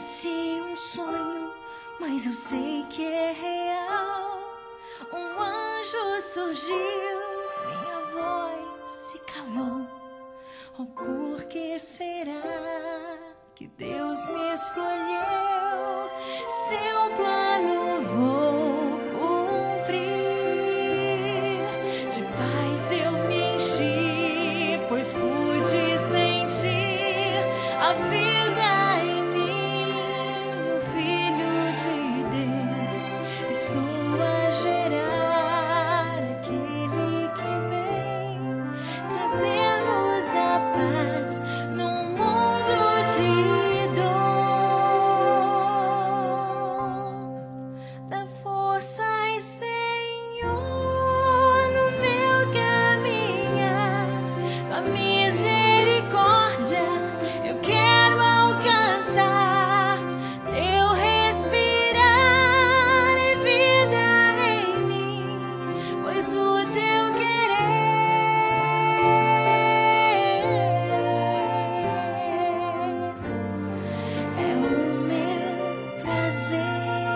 Parece um sonho, mas eu sei que é real. Um anjo surgiu, minha voz se calou. Oh, por que será que Deus me escolheu? Seu plano vou cumprir. De paz eu me enchi, pois pude sentir a vida em mim, o Filho de Deus. Estou a gerar aquele que vem trazer luz a paz num mundo de dor. Dá forças, Senhor, no meu caminhar. Com a misericórdia eu quero alcançar. Teu respirar é vida em mim, pois o teu querer é o meu prazer.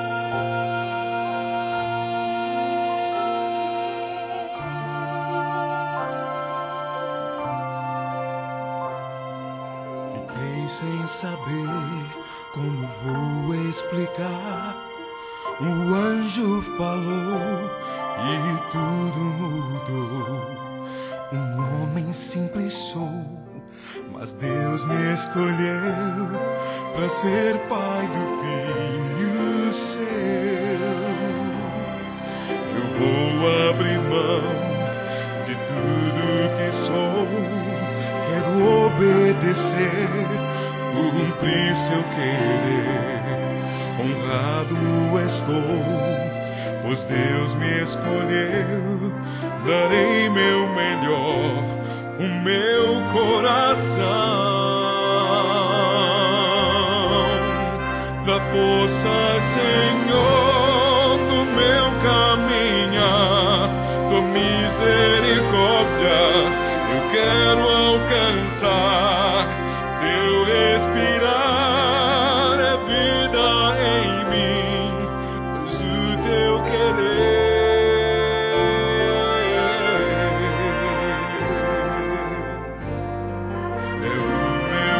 Fiquei sem saber como vou explicar. O anjo falou e tudo mudou. Um homem simples sou, mas Deus me escolheu para ser pai do filho seu. Eu vou abrir mão de tudo que sou. Quero obedecer, cumprir seu querer. Honrado estou, pois Deus me escolheu. Darei meu melhor, o meu coração. Dá força, Senhor, no meu caminhar. Tua misericórdia eu quero alcançar. Teu respirar é vida em mim, pois o teu querer é o meu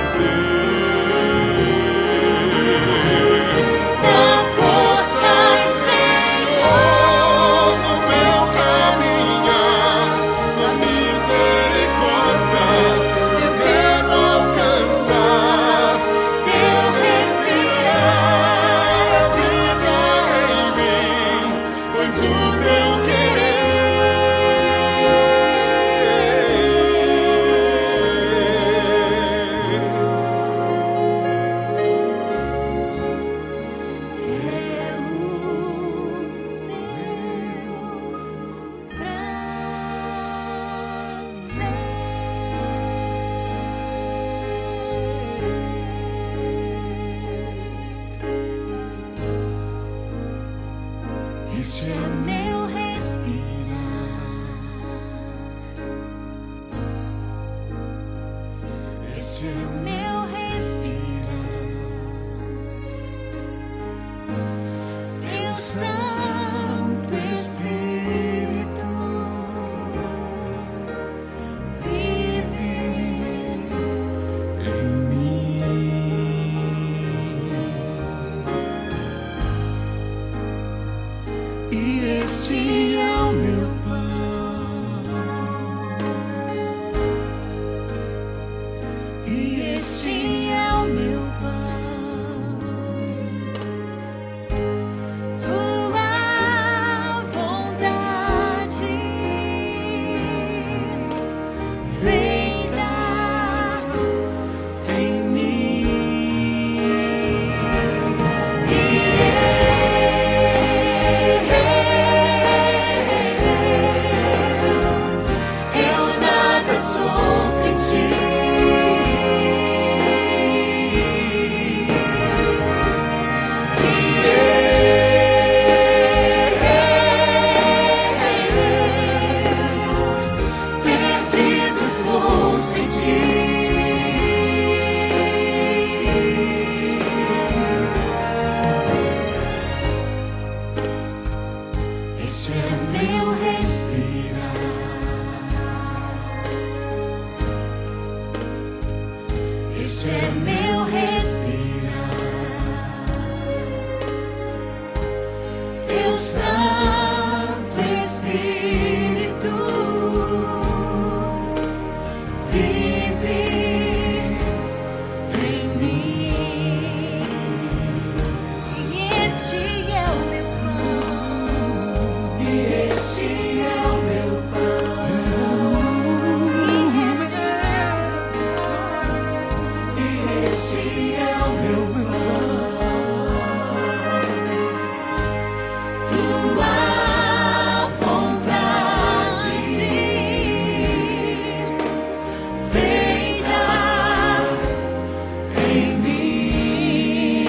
prazer. Dá forças, Senhor, no meu caminhar. Na misericórdia eu quero alcançar. Teu respirar é vida em mim, pois o teu Este é o meu respirar. Este é o meu respirar. Teu Santo Espírito vive em mim. E este é o meu pão. e este é o meu pão. Tua vontade feita em mim. E Esse é meu respirar. Esse é meu respirar. Teu Santo Espírito vive em mim. E este é o meu pão. E este é o meu pão. E este é o meu pão. Tua vontade feita em mim.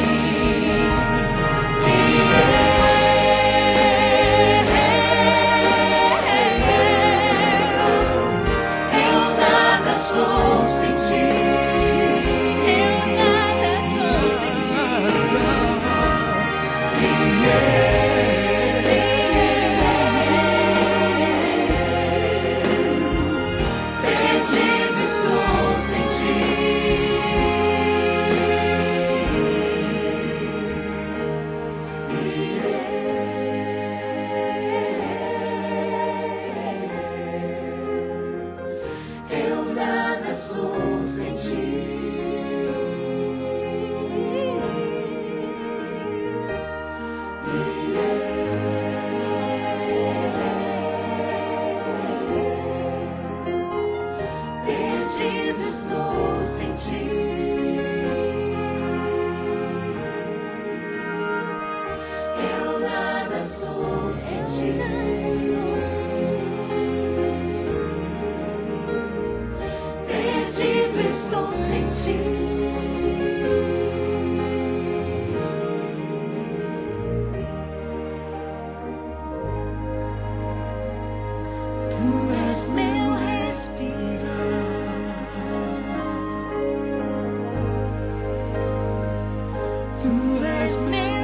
Eu nada sou sem ti. Eu nada sou sem ti. Perdido estou sem ti. Eu nada sou sem ti. Perdido estou sem ti. Eu nada sou sem ti. Perdido estou sem ti. Tu és meu respirar. Tu és meu